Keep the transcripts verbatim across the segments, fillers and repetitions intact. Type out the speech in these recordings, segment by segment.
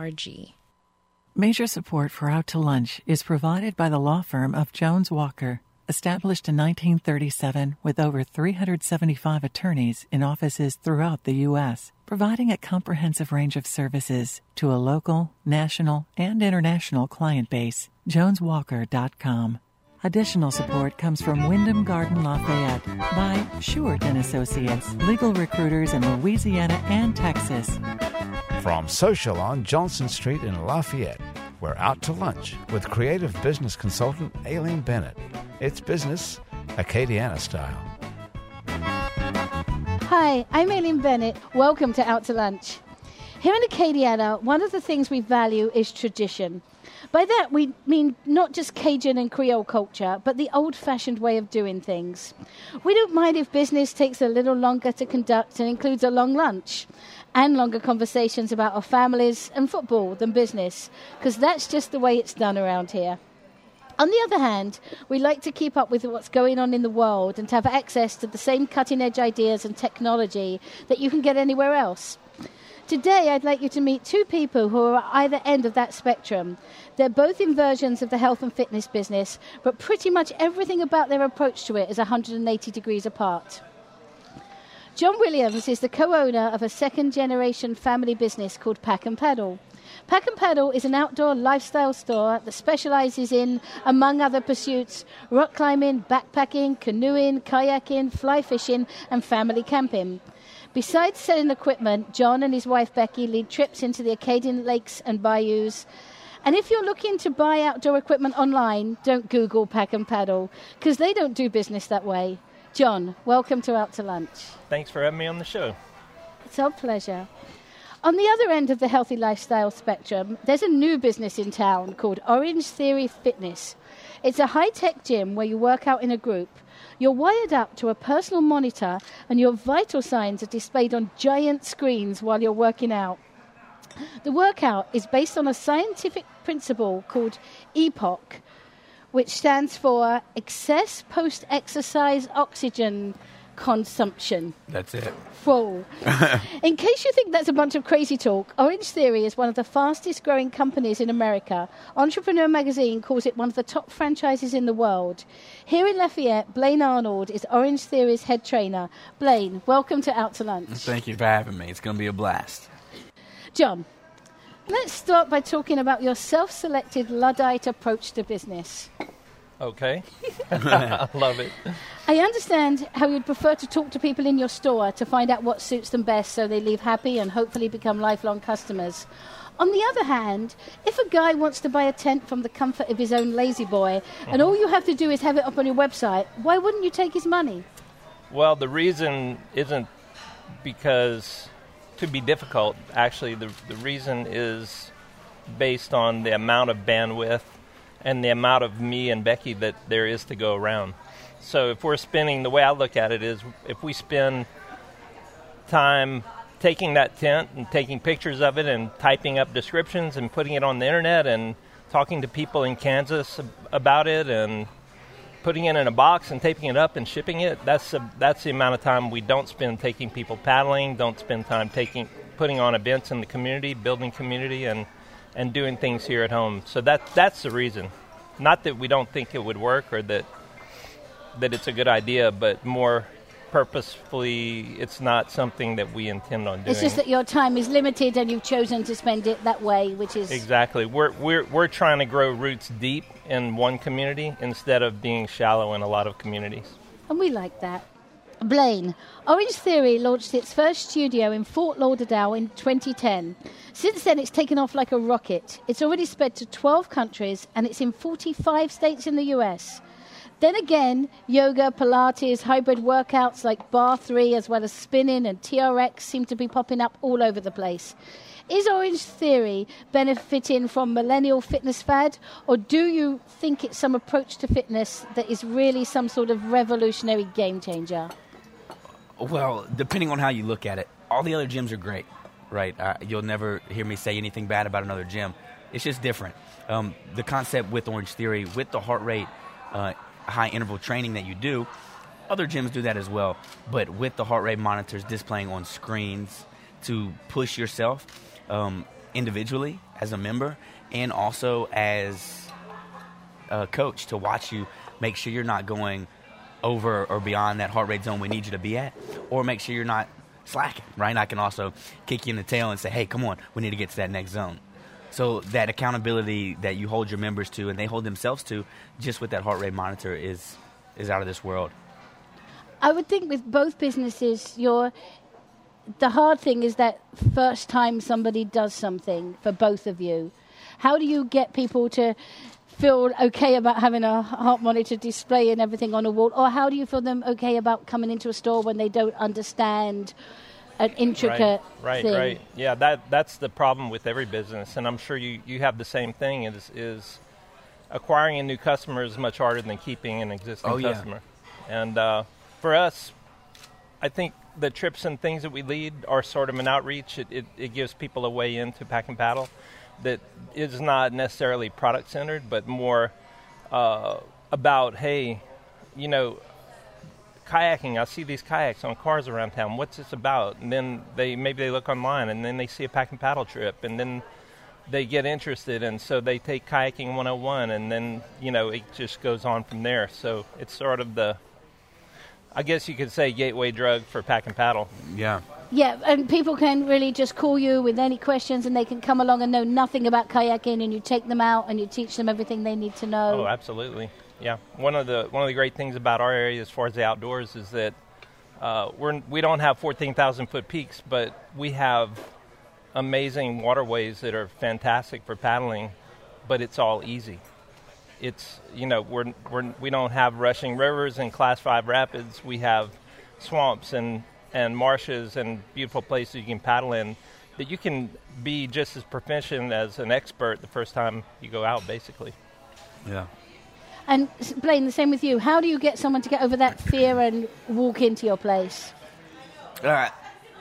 org. Major support for Out to Lunch is provided by the law firm of Jones Walker, established in nineteen thirty-seven with over three hundred seventy-five attorneys in offices throughout the U S, providing a comprehensive range of services to a local, national, and international client base. jones walker dot com. Additional support comes from Wyndham Garden Lafayette by Short and Associates, legal recruiters in Louisiana and Texas. From Social on Johnson Street in Lafayette, we're Out to Lunch with creative business consultant Aileen Bennett. It's business Acadiana style. Hi, I'm Aileen Bennett. Welcome to Out to Lunch. Here in Acadiana, one of the things we value is tradition. By that, we mean not just Cajun and Creole culture, but the old-fashioned way of doing things. We don't mind if business takes a little longer to conduct and includes a long lunch and longer conversations about our families and football than business, because that's just the way it's done around here. On the other hand, we like to keep up with what's going on in the world and to have access to the same cutting-edge ideas and technology that you can get anywhere else. Today, I'd like you to meet two people who are at either end of that spectrum. They're both in versions of the health and fitness business, but pretty much everything about their approach to it is one hundred eighty degrees apart. John Williams is the co-owner of a second-generation family business called Pack and Paddle. Pack and Paddle is an outdoor lifestyle store that specializes in, among other pursuits, rock climbing, backpacking, canoeing, kayaking, fly fishing, and family camping. Besides selling equipment, John and his wife Becky lead trips into the Acadian lakes and bayous. And if you're looking to buy outdoor equipment online, don't Google Pack and Paddle, because they don't do business that way. John, welcome to Out to Lunch. Thanks for having me on the show. It's our pleasure. On the other end of the healthy lifestyle spectrum, there's a new business in town called Orange Theory Fitness. It's a high-tech gym where you work out in a group. You're wired up to a personal monitor, and your vital signs are displayed on giant screens while you're working out. The workout is based on a scientific principle called E P O C, which stands for Excess Post-Exercise Oxygen Consumption. That's it. Whoa. In case you think that's a bunch of crazy talk, Orange Theory is one of the fastest growing companies in America. Entrepreneur Magazine calls it one of the top franchises in the world. Here in Lafayette, Blaine Arnold is Orange Theory's head trainer. Blaine, welcome to Out to Lunch. Thank you for having me. It's going to be a blast. John, let's start by talking about your self-selected Luddite approach to business. Okay. I love it. I understand how you'd prefer to talk to people in your store to find out what suits them best so they leave happy and hopefully become lifelong customers. On the other hand, if a guy wants to buy a tent from the comfort of his own lazy boy and all you have to do is have it up on your website, why wouldn't you take his money? Well, the reason isn't because to be difficult. Actually, the the reason is based on the amount of bandwidth and the amount of me and Becky that there is to go around. So if we're spending, the way I look at it is, if we spend time taking that tent and taking pictures of it and typing up descriptions and putting it on the internet and talking to people in Kansas about it and putting it in a box and taping it up and shipping it, that's a, that's the amount of time we don't spend taking people paddling, don't spend time taking putting on events in the community, building community, and and doing things here at home. So that that's the reason. Not that we don't think it would work or that that it's a good idea, but more purposefully, it's not something that we intend on doing. It's just that your time is limited and you've chosen to spend it that way, which is... Exactly. We're we're we're trying to grow roots deep in one community instead of being shallow in a lot of communities. And we like that. Blaine, Orange Theory launched its first studio in Fort Lauderdale in twenty ten. Since then, it's taken off like a rocket. It's already spread to twelve countries, and it's in forty-five states in the U S. Then again, yoga, Pilates, hybrid workouts like Bar three, as well as spinning and T R X seem to be popping up all over the place. Is Orange Theory benefiting from millennial fitness fad, or do you think it's some approach to fitness that is really some sort of revolutionary game changer? Well, depending on how you look at it, all the other gyms are great, right? Uh, you'll never hear me say anything bad about another gym. It's just different. Um, the concept with Orange Theory, with the heart rate, uh, high interval training that you do, other gyms do that as well. But with the heart rate monitors displaying on screens to push yourself, um, individually as a member and also as a coach to watch you make sure you're not going over or beyond that heart rate zone we need you to be at, or make sure you're not slacking, right? And I can also kick you in the tail and say, hey, come on, we need to get to that next zone. So that accountability that you hold your members to and they hold themselves to just with that heart rate monitor is is out of this world. I would think with both businesses, you're, the hard thing is that first time somebody does something for both of you. How do you get people to feel okay about having a heart monitor display and everything on a wall? Or how do you feel them okay about coming into a store when they don't understand an intricate right, right, thing? Right, yeah, that that's the problem with every business, and I'm sure you, you have the same thing, is, is acquiring a new customer is much harder than keeping an existing oh, yeah. customer. And uh, for us, I think the trips and things that we lead are sort of an outreach. It, it, it gives people a way into Pack and Paddle that is not necessarily product-centered, but more uh, about, hey, you know, kayaking, I see these kayaks on cars around town. What's this about? And then they maybe they look online, and then they see a Pack and Paddle trip, and then they get interested, and so they take Kayaking one oh one, and then, you know, it just goes on from there. So it's sort of the, I guess you could say, gateway drug for Pack and Paddle. Yeah. Yeah, and people can really just call you with any questions, and they can come along and know nothing about kayaking, and you take them out and you teach them everything they need to know. Oh, absolutely. Yeah. One of the one of the great things about our area as far as the outdoors is that uh, we're we don't have fourteen thousand foot peaks, but we have amazing waterways that are fantastic for paddling, but it's all easy. It's, you know, we're we're we don't have rushing rivers and class five rapids. We have swamps and and marshes and beautiful places you can paddle in that you can be just as proficient as an expert the first time you go out, basically. Yeah. And Blaine, the same with you. How do you get someone to get over that fear and walk into your place? Uh,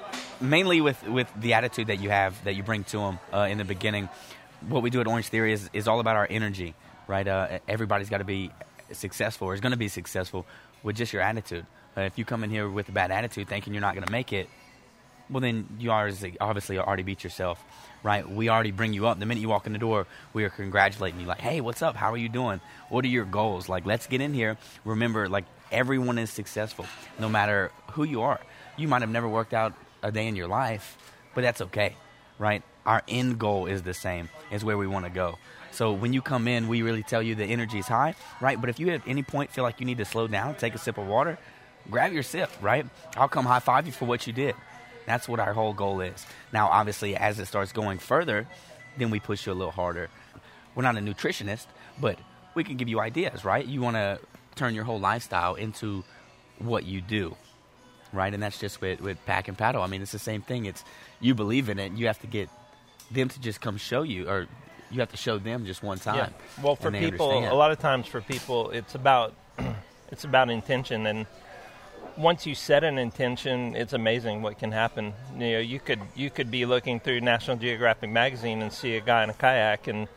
mainly with, with the attitude that you have, that you bring to them uh, in the beginning. What we do at Orange Theory is, is all about our energy, right? Uh, everybody's got to be successful, or is going to be successful with just your attitude. Uh, if you come in here with a bad attitude thinking you're not going to make it, well, then you are obviously already beat yourself, right? We already bring you up. The minute you walk in the door, we are congratulating you. Like, hey, what's up? How are you doing? What are your goals? Like, let's get in here. Remember, like, everyone is successful, no matter who you are. You might have never worked out a day in your life, but that's okay, right? Our end goal is the same, is where we want to go. So when you come in, we really tell you the energy is high, right? But if you at any point feel like you need to slow down, take a sip of water, grab your sip, right? I'll come high-five you for what you did. That's what our whole goal is. Now, obviously, as it starts going further, then we push you a little harder. We're not a nutritionist, but we can give you ideas, right? You want to turn your whole lifestyle into what you do, right? And that's just with, with Pack and Paddle. I mean, it's the same thing. It's you believe in it. You have to get them to just come show you, or you have to show them just one time. Yeah. Well, for people, understand. a lot of times for people, it's about it's about intention, and once you set an intention, it's amazing what can happen. You know, you could you could be looking through National Geographic magazine and see a guy in a kayak, and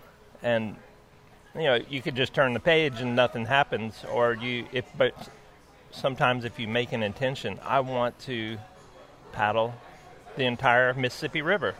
and you know, you could just turn the page and nothing happens. Or you, if but sometimes if you make an intention, I want to paddle the entire Mississippi River,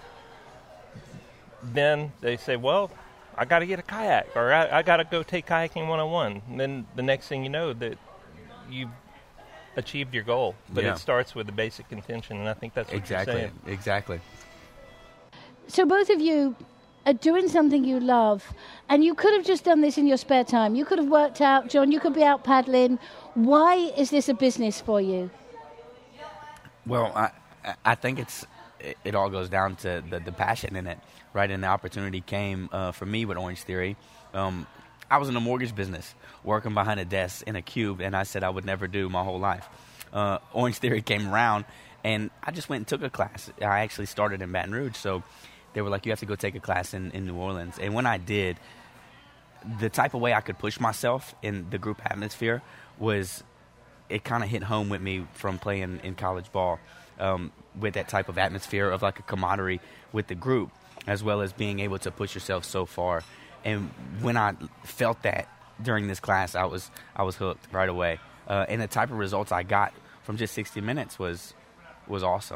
then they say, well, I got to get a kayak, or I, I got to go take Kayaking one oh one. And then the next thing you know, that you've achieved your goal. But yeah. It starts with the basic intention, and I think that's what exactly. you're saying. Exactly. So both of you are doing something you love, and you could have just done this in your spare time. You could have worked out, John, you could be out paddling. Why is this a business for you? Well, I I think it's it, it all goes down to the, the passion in it, right? And the opportunity came uh, for me with Orange Theory. Um, I was in a mortgage business, working behind a desk in a cube, and I said I would never do my whole life. Uh, Orange Theory came around, and I just went and took a class. I actually started in Baton Rouge, so they were like, you have to go take a class in, in New Orleans. And when I did, the type of way I could push myself in the group atmosphere was, it kind of hit home with me from playing in college ball, um, with that type of atmosphere of like a camaraderie with the group, as well as being able to push yourself so far. And when I felt that during this class, I was I was hooked right away. Uh, and the type of results I got from just sixty minutes was was awesome.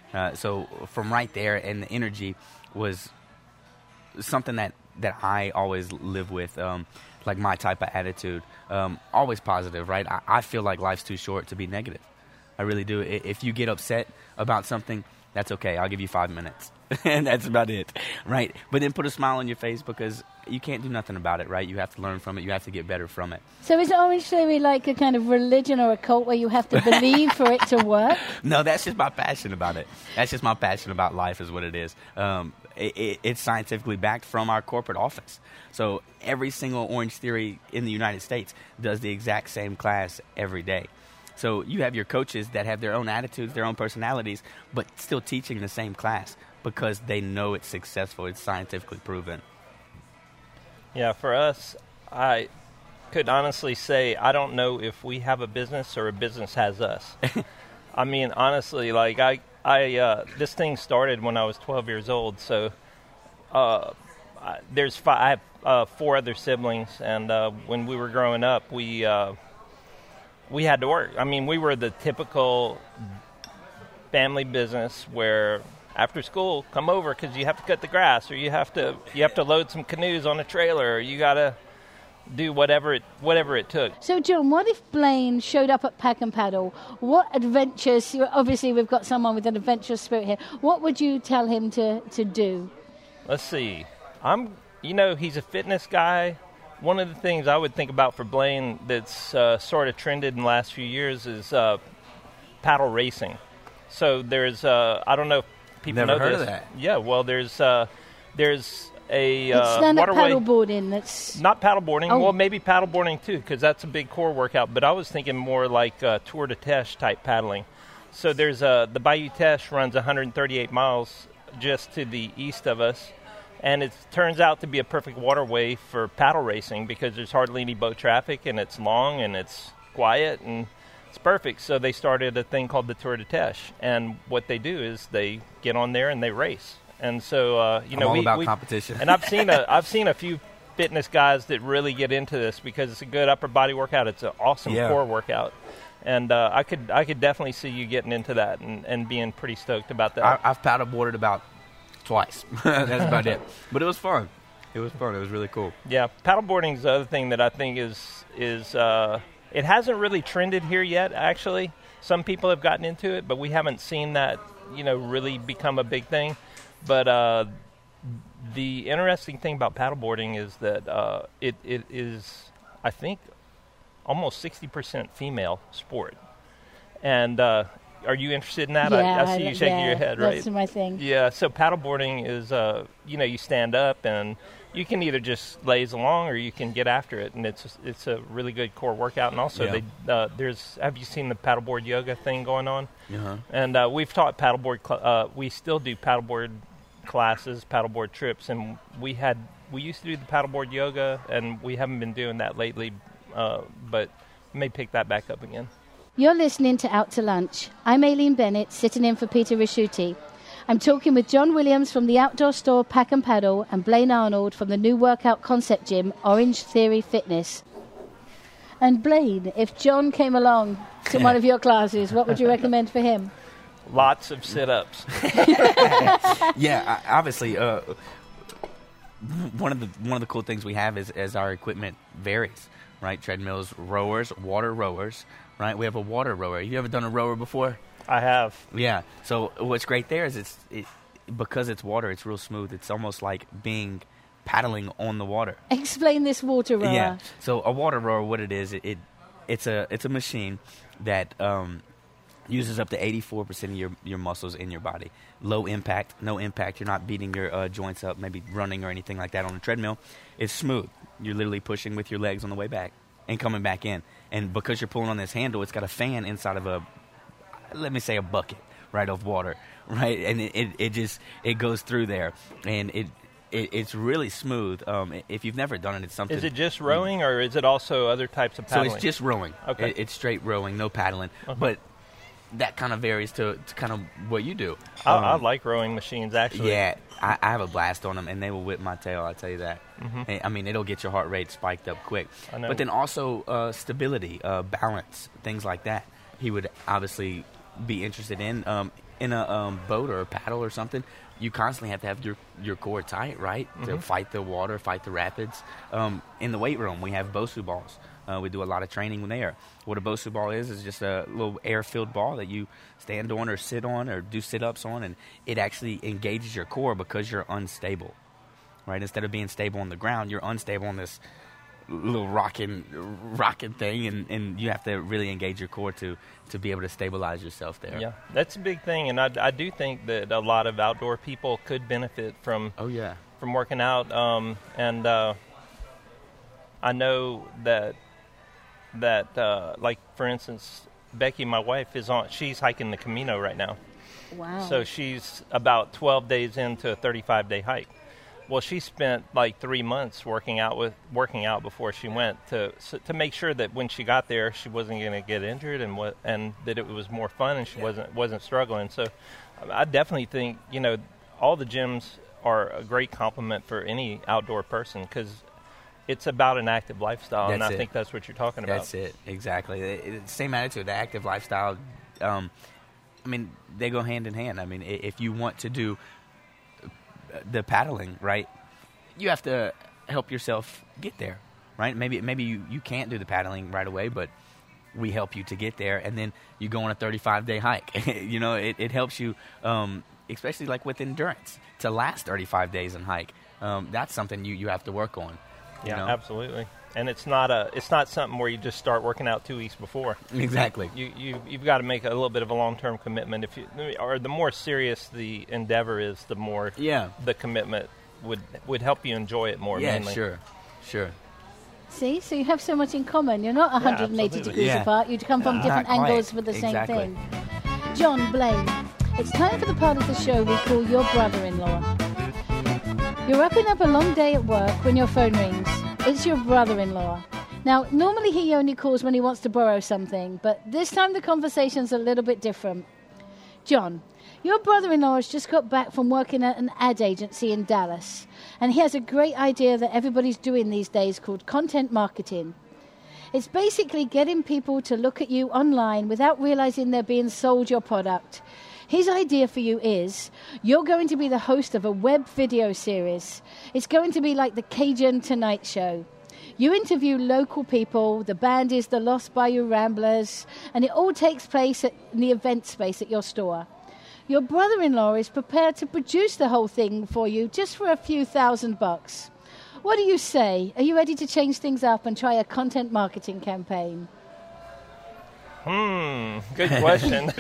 Uh, so from right there, and the energy was something that, that I always live with, um, like my type of attitude, um, always positive, right? I, I feel like life's too short to be negative. I really do. I, if you get upset about something, that's okay. I'll give you five minutes. And that's about it, right? But then put a smile on your face, because you can't do nothing about it, right? You have to learn from it. You have to get better from it. So is Orange Theory like a kind of religion or a cult where you have to believe for it to work? No, that's just my passion about it. That's just my passion about life is what it is. Um, it, it, it's scientifically backed from our corporate office. So every single Orange Theory in the United States does the exact same class every day. So you have your coaches that have their own attitudes, their own personalities, but still teaching the same class because they know it's successful. It's scientifically proven. Yeah, for us, I could honestly say I don't know if we have a business or a business has us. I mean, honestly, like I, I, uh, this thing started when I was twelve years old. So uh, I, there's five, I have uh, four other siblings, and uh, when we were growing up, we uh, we had to work. I mean, we were the typical family business where after school, come over because you have to cut the grass, or you have to you have to load some canoes on a trailer, or you got to do whatever it whatever it took. So, John, what if Blaine showed up at Pack and Paddle? What adventures? Obviously, we've got someone with an adventurous spirit here. What would you tell him to, to do? Let's see. I'm, you know, he's a fitness guy. One of the things I would think about for Blaine that's uh, sort of trended in the last few years is uh, paddle racing. So there's, uh, I don't know if people Never know heard this. of that. Yeah, well, there's uh, there's a It's uh, stand-up waterway. paddleboarding. That's Not paddleboarding. Oh. Well, maybe paddleboarding too, because that's a big core workout. But I was thinking more like uh, Tour de Teche type paddling. So there's uh, the Bayou Teche runs one hundred thirty-eight miles just to the east of us, and it turns out to be a perfect waterway for paddle racing because there's hardly any boat traffic, and it's long and it's quiet and it's perfect. So they started a thing called the Tour de Teche, and what they do is they get on there and they race. And so uh, you I'm know, all we, about we, competition. and I've seen a I've seen a few fitness guys that really get into this because it's a good upper body workout. It's an awesome Yeah. core workout, and uh, I could I could definitely see you getting into that and, and being pretty stoked about that. I, I've paddleboarded about twice. That's about it. But it was fun. It was fun. It was really cool. Yeah, paddleboarding is the other thing that I think is is uh, it hasn't really trended here yet. Actually, some people have gotten into it, but we haven't seen that you know really become a big thing. But uh, the interesting thing about paddleboarding is that uh, it it is, I think, almost sixty percent female sport. And uh, are you interested in that? yeah, I, I see you shaking yeah, your head, right? That's my thing. Yeah, so paddleboarding is, uh, you know, you stand up and you can either just laze along or you can get after it, and it's it's a really good core workout. And also, Yeah. they uh, there's have you seen the paddleboard yoga thing going on? Uh-huh. And uh, we've taught paddleboard. Cl- uh, we still do paddleboard classes, paddleboard trips, and we had we used to do the paddleboard yoga, and we haven't been doing that lately, uh, but may pick that back up again. You're listening to Out to Lunch. I'm Aileen Bennett, sitting in for Peter Risciuti. I'm talking with John Williams from the outdoor store Pack and Paddle and Blaine Arnold from the new workout concept gym Orange Theory Fitness. And Blaine, if John came along to one of your classes, what would you recommend for him? Lots of sit-ups. Yeah, I, obviously, uh, one of the one of the cool things we have is, is our equipment varies, right? Treadmills, rowers, water rowers, right? We have a water rower. You ever done a rower before? I have. Yeah. So what's great there is it's it, because it's water, it's real smooth. It's almost like being paddling on the water. Explain this water rower. Yeah. So a water rower, what it is, it, it it's a it's a machine that um, uses up to eighty-four percent of your, your muscles in your body. Low impact, no impact. You're not beating your uh, joints up, maybe running or anything like that on a treadmill. It's smooth. You're literally pushing with your legs on the way back and coming back in. And because you're pulling on this handle, it's got a fan inside of a, let me say a bucket, right, of water, right? And it, it, it just, it goes through there. And it, it it's really smooth. Um, if you've never done it, it's something. Is it just rowing, or is it also other types of paddling? So it's just rowing. Okay. It, it's straight rowing, no paddling. Uh-huh. But that kind of varies to, to kind of what you do. I, Um, I like rowing machines, actually. Yeah, I, I have a blast on them, and they will whip my tail, I'll tell you that. Mm-hmm. I mean, it'll get your heart rate spiked up quick. I know. But then also uh, stability, uh, balance, things like that. He would obviously be interested in. Um, in a um, boat or a paddle or something, you constantly have to have your, your core tight, right, mm-hmm. to fight the water, fight the rapids. Um, in the weight room, we have Bosu balls. Uh, we do a lot of training there. What a Bosu ball is is just a little air-filled ball that you stand on or sit on or do sit-ups on, and it actually engages your core because you're unstable, right? Instead of being stable on the ground, you're unstable on this little rocking rocking thing, and, and you have to really engage your core to, to be able to stabilize yourself there. Yeah, that's a big thing, and I, I do think that a lot of outdoor people could benefit from oh yeah from working out, um, and uh, I know that that uh, like for instance, Becky, my wife, is on. She's hiking the Camino right now. Wow! So she's about twelve days into a thirty-five day hike. Well, she spent like three months working out with working out before she went to so, to make sure that when she got there, she wasn't going to get injured, and what and that it was more fun, and she yeah. wasn't wasn't struggling. So, I definitely think you know all the gyms are a great complement for any outdoor person because it's about an active lifestyle, that's and I it. think that's what you're talking about. That's it, exactly. It, it, same attitude, the active lifestyle. Um, I mean, they go hand in hand. I mean, if you want to do the paddling, right, you have to help yourself get there, right? Maybe maybe you, you can't do the paddling right away, but we help you to get there, and then you go on a thirty-five day hike. you know, it, it helps you, um, especially like with endurance, to last thirty-five days and hike. Um, that's something you, you have to work on. You yeah, know? Absolutely. And it's not a it's not something where you just start working out two weeks before. Exactly. You you you've got to make a little bit of a long term commitment. If you or the more serious the endeavor is, the more yeah. the commitment would would help you enjoy it more. Yeah, mainly. sure, sure. See, so you have so much in common. You're not one hundred eighty yeah, degrees yeah. apart. You come from Uh, different not quite. angles for the Exactly. same thing. John, Blaine, it's time for the part of the show we call Your Brother-in-Law. You're wrapping up a long day at work when your phone rings. It's your brother-in-law. Now, normally he only calls when he wants to borrow something, but this time the conversation's a little bit different. John, your brother-in-law has just got back from working at an ad agency in Dallas, and he has a great idea that everybody's doing these days called content marketing. It's basically getting people to look at you online without realizing they're being sold your product. His idea for you is you're going to be the host of a web video series. It's going to be like the Cajun Tonight Show. You interview local people, the band is the Lost Bayou Ramblers, and it all takes place at, in the event space at your store. Your brother-in-law is prepared to produce the whole thing for you just for a few thousand bucks. What do you say? Are you ready to change things up and try a content marketing campaign? Hmm, good question.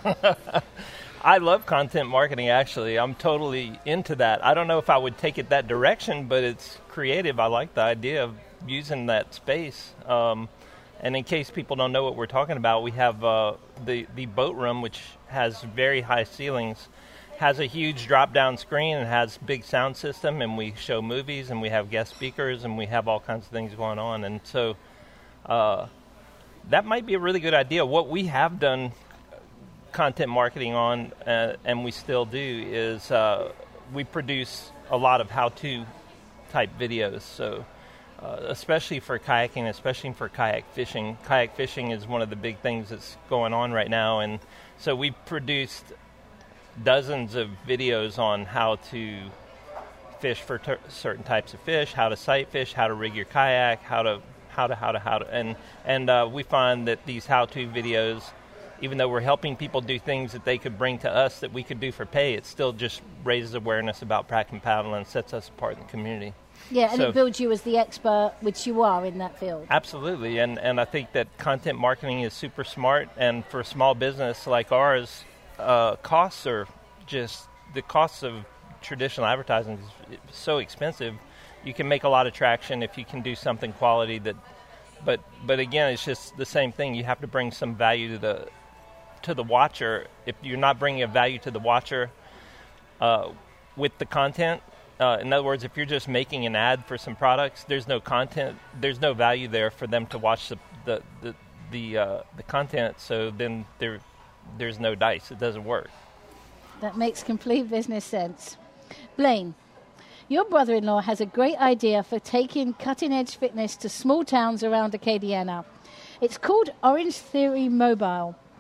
I love content marketing, actually. I'm totally into that. I don't know if I would take it that direction, but it's creative. I like the idea of using that space. Um, and in case people don't know what we're talking about, we have uh, the, the boat room, which has very high ceilings, has a huge drop-down screen and has big sound system, and we show movies, and we have guest speakers, and we have all kinds of things going on. And so uh, that might be a really good idea. What we have done content marketing on, uh, and we still do, is uh, we produce a lot of how-to type videos. So uh, especially for kayaking, especially for kayak fishing. Kayak fishing is one of the big things that's going on right now, and so we produced dozens of videos on how to fish for ter- certain types of fish, how to sight fish, how to rig your kayak, how to how to how to how to and and uh, we find that these how-to videos, even though we're helping people do things that they could bring to us that we could do for pay, it still just raises awareness about Pratt and Paddle and sets us apart in the community. Yeah, and So- it builds you as the expert, which you are in that field. Absolutely, and and I think that content marketing is super smart, and for a small business like ours, uh, costs are just, the costs of traditional advertising is so expensive. You can make a lot of traction if you can do something quality that, but but again, it's just the same thing. You have to bring some value to the to the watcher. If you're not bringing a value to the watcher uh, with the content, uh, in other words, if you're just making an ad for some products, there's no content, there's no value there for them to watch the the the the, uh, the content. So then there there's no dice. It doesn't work. That makes complete business sense. Blaine, your brother-in-law has a great idea for taking cutting-edge fitness to small towns around Acadiana. It's called Orange Theory Mobile.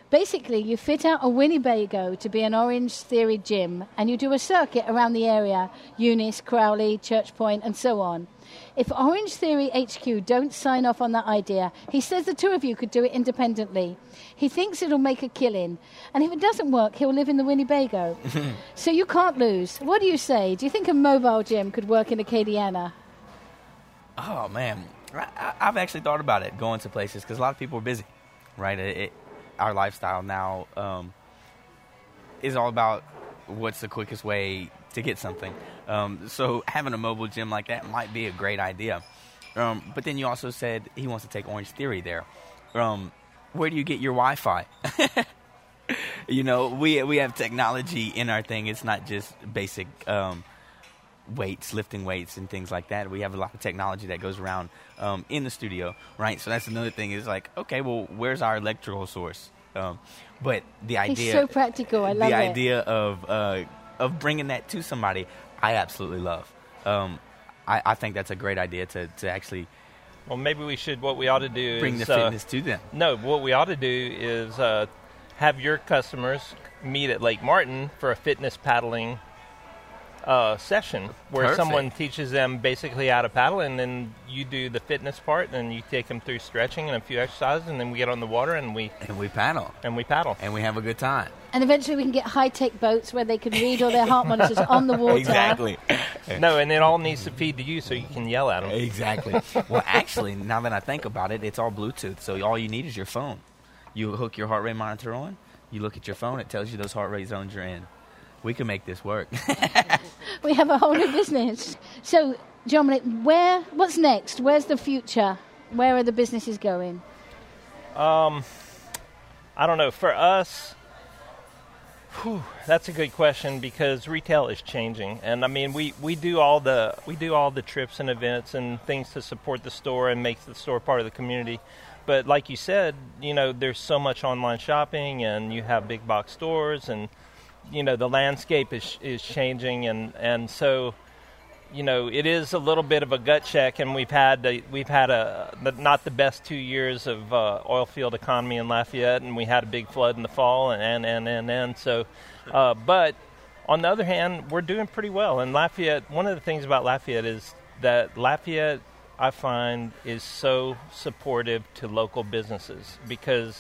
Basically, you fit out a Winnebago to be an Orange Theory gym, and you do a circuit around the area, Eunice, Crowley, Church Point, and so on. If Orange Theory H Q don't sign off on that idea, he says the two of you could do it independently. He thinks it'll make a killing. And if it doesn't work, he'll live in the Winnebago. So you can't lose. What do you say? Do you think a mobile gym could work in Acadiana? Oh, man. I, I've actually thought about it, going to places, because a lot of people are busy, right? It, it, our lifestyle now um, is all about what's the quickest way to get something. Um, so having a mobile gym like that might be a great idea. Um, but then you also said he wants to take Orange Theory there. Um, where do you get your Wi-Fi? You know, we we have technology in our thing. It's not just basic um, weights, lifting weights and things like that. We have a lot of technology that goes around um, in the studio, right? So that's another thing is like, okay, well, where's our electrical source? Um, but the idea... He's so practical. I love the it. The idea of, uh, of bringing that to somebody, I absolutely love. Um, I, I think that's a great idea to, to actually... Well, maybe we should, what we ought to do bring is... the fitness uh, to them. No, what we ought to do is uh, have your customers meet at Lake Martin for a fitness paddling uh, session where Perfect. someone teaches them basically how to paddle, and then you do the fitness part, and you take them through stretching and a few exercises, and then we get on the water and we And we paddle. and we paddle. And we have a good time. And eventually we can get high-tech boats where they can read all their heart monitors on the water. Exactly. No, and it all needs to feed to you so you can yell at them. Exactly. Well, actually, now that I think about it, it's all Bluetooth. So all you need is your phone. You hook your heart rate monitor on. You look at your phone. It tells you those heart rate zones you're in. We can make this work. We have a whole new business. So, Dominic, where? What's next? Where's the future? Where are the businesses going? Um, I don't know. For us, whew, that's a good question because retail is changing, and I mean, we, we do all the we do all the trips and events and things to support the store and make the store part of the community. But like you said, you know, there's so much online shopping, and you have big box stores, and you know, the landscape is is changing, and, and so, you know, it is a little bit of a gut check, and we've had a, we've had a not the best two years of uh, oil field economy in Lafayette, and we had a big flood in the fall, and and and and, and so, uh, but on the other hand, we're doing pretty well. And Lafayette, one of the things about Lafayette is that Lafayette, I find, is so supportive to local businesses because.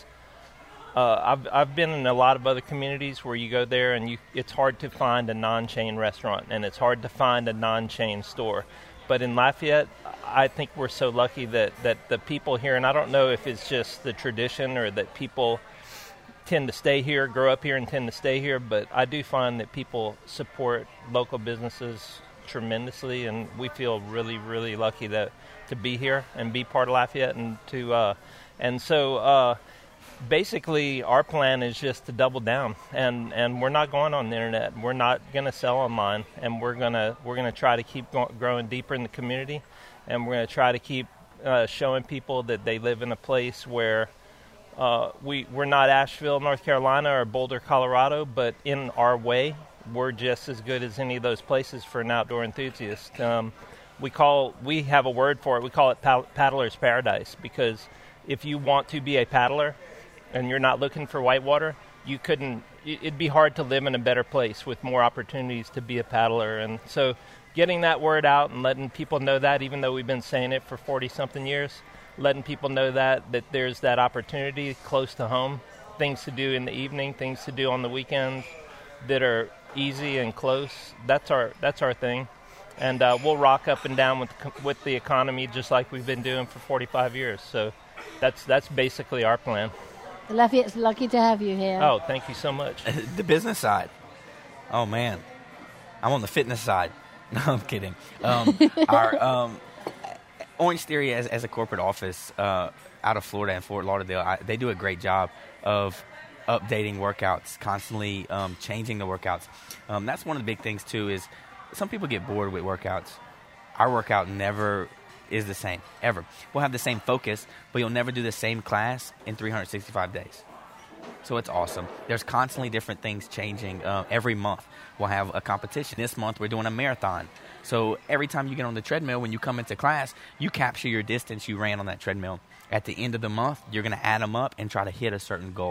Uh, I've I've been in a lot of other communities where you go there and you it's hard to find a non-chain restaurant and it's hard to find a non-chain store. But in Lafayette, I think we're so lucky that, that the people here, and I don't know if it's just the tradition or that people tend to stay here, grow up here and tend to stay here, but I do find that people support local businesses tremendously, and we feel really, really lucky that to be here and be part of Lafayette and to uh, and so. Uh, Basically, our plan is just to double down, and, and we're not going on the internet. We're not going to sell online, and we're gonna we're gonna try to keep go- growing deeper in the community, and we're gonna try to keep uh, showing people that they live in a place where uh, we we're not Asheville, North Carolina, or Boulder, Colorado, but in our way, we're just as good as any of those places for an outdoor enthusiast. Um, we call we have a word for it. We call it pal- paddler's paradise because if you want to be a paddler and you're not looking for whitewater, you couldn't, it'd be hard to live in a better place with more opportunities to be a paddler. And so getting that word out and letting people know that, even though we've been saying it for forty-something years, letting people know that, that there's that opportunity close to home, things to do in the evening, things to do on the weekends that are easy and close, that's our that's our thing. And uh, we'll rock up and down with with the economy just like we've been doing for forty-five years. So that's that's basically our plan. Lafayette's lucky to have you here. Oh, thank you so much. The business side. Oh, man. I'm on the fitness side. No, I'm kidding. Um, our um, Orange Theory as, as a corporate office uh, out of Florida and Fort Lauderdale, I, they do a great job of updating workouts, constantly um, changing the workouts. Um, that's one of the big things, too, is some people get bored with workouts. Our workout never is the same, ever. We'll have the same focus, but you'll never do the same class in three hundred sixty-five days. So it's awesome. There's constantly different things changing uh, every month. We'll have a competition. This month, we're doing a marathon. So every time you get on the treadmill, when you come into class, you capture your distance you ran on that treadmill. At the end of the month, you're going to add them up and try to hit a certain goal.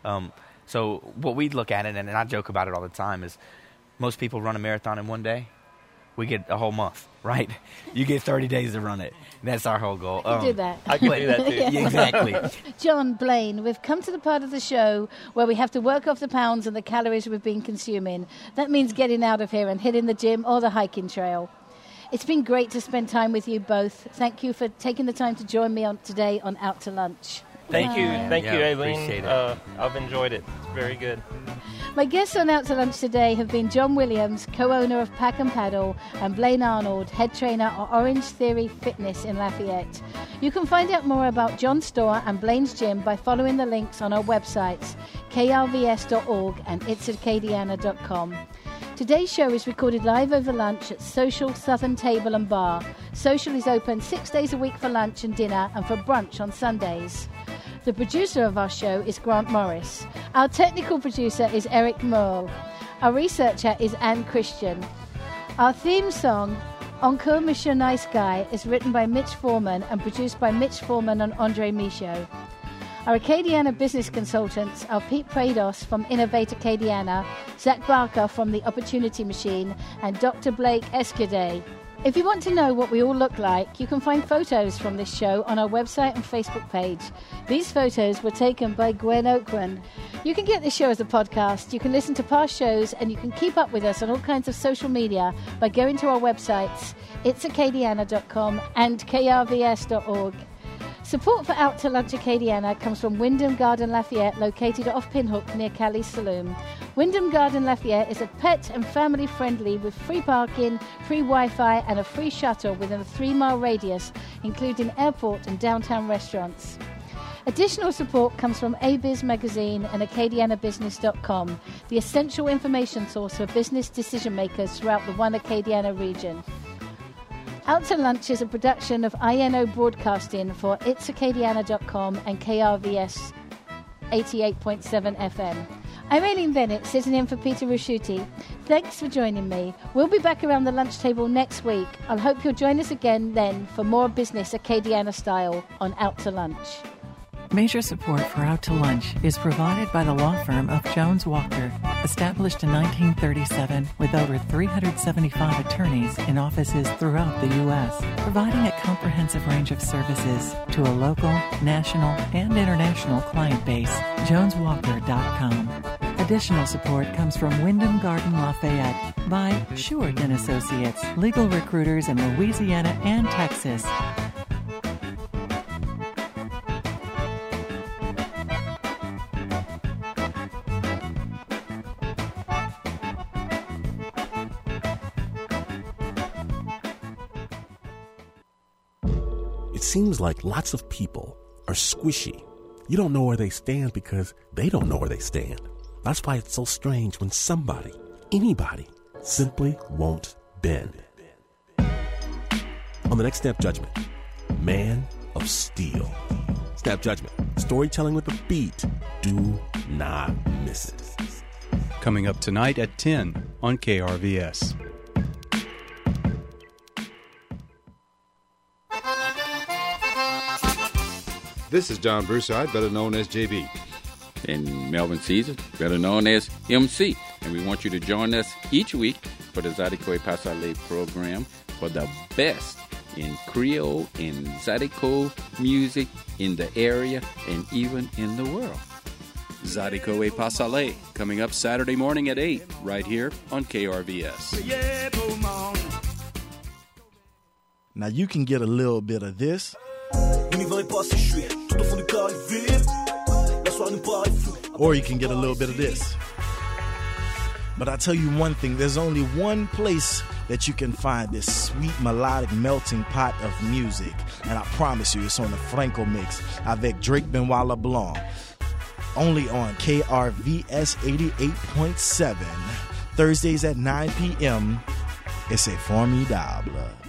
Um, so what we look at it, and I joke about it all the time, is most people run a marathon in one day. We get a whole month, right? You get thirty days to run it. That's our whole goal. I can um, do that. I can do that too. Yeah, exactly. John, Blaine, we've come to the part of the show where we have to work off the pounds and the calories we've been consuming. That means getting out of here and hitting the gym or the hiking trail. It's been great to spend time with you both. Thank you for taking the time to join me on today on Out to Lunch. Thank you. Thank Yeah, you, Aileen. appreciate it. Uh, I've enjoyed it. It's very good. My guests on Out to Lunch today have been John Williams, co-owner of Pack and Paddle, and Blaine Arnold, head trainer at Orange Theory Fitness in Lafayette. You can find out more about John's store and Blaine's gym by following the links on our websites, k r v s dot org and its acadiana dot com. Today's show is recorded live over lunch at Social Southern Table and Bar. Social is open six days a week for lunch and dinner and for brunch on Sundays. The producer of our show is Grant Morris. Our technical producer is Eric Merle. Our researcher is Anne Christian. Our theme song, Encore Monsieur Nice Guy, is written by Mitch Foreman and produced by Mitch Foreman and Andre Michaud. Our Acadiana business consultants are Pete Prados from Innovate Acadiana, Zach Barker from The Opportunity Machine, and Doctor Blake Escaday. If you want to know what we all look like, you can find photos from this show on our website and Facebook page. These photos were taken by Gwen Okran. You can get this show as a podcast, you can listen to past shows, and you can keep up with us on all kinds of social media by going to our websites, its acadiana dot com and k r v s dot org. Support for Out to Lunch Acadiana comes from Wyndham Garden Lafayette, located off Pinhook near Cali's Saloon. Wyndham Garden Lafayette is a pet and family friendly with free parking, free Wi-Fi and a free shuttle within a three mile radius, including airport and downtown restaurants. Additional support comes from A Biz Magazine and acadiana business dot com, the essential information source for business decision makers throughout the One Acadiana region. Out to Lunch is a production of I N O Broadcasting for its acadiana dot com and K R V S eighty-eight point seven F M. I'm Aileen Bennett, sitting in for Peter Rusciuti. Thanks for joining me. We'll be back around the lunch table next week. I hope you'll join us again then for more business Acadiana style on Out to Lunch. Major support for Out to Lunch is provided by the law firm of Jones Walker, established in nineteen thirty-seven with over three hundred seventy-five attorneys in offices throughout the U S, providing a comprehensive range of services to a local, national, and international client base. jones walker dot com. Additional support comes from Wyndham Garden Lafayette by Sheward and Associates, legal recruiters in Louisiana and Texas. It seems like lots of people are squishy. You don't know where they stand because they don't know where they stand. That's why it's so strange when somebody, anybody, simply won't bend. On the next Snap Judgment, Man of Steel. Snap Judgment, storytelling with a beat. Do not miss it. Coming up tonight at ten on K R V S. This is John Broussard, better known as J B. And Melvin Caesar, better known as M C. And we want you to join us each week for the Zydeco Pasale program for the best in Creole and Zydeco music in the area and even in the world. Zydeco Pasale, coming up Saturday morning at eight, right here on K R V S. Now you can get a little bit of this, or you can get a little bit of this. But I tell you one thing, there's only one place that you can find this sweet melodic melting pot of music, and I promise you it's on the Franco Mix avec Drake Benoit LeBlanc, only on K R V S eighty-eight point seven, Thursdays at nine p.m. It's a formidable.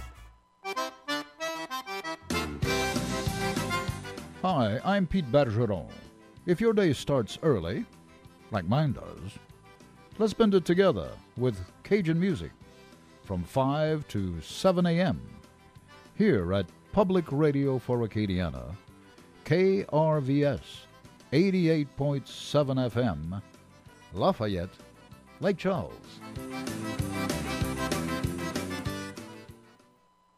Hi, I'm Pete Bergeron. If your day starts early, like mine does, let's spend it together with Cajun music from five to seven a.m. here at Public Radio for Acadiana, K R V S eighty-eight point seven F M, Lafayette, Lake Charles.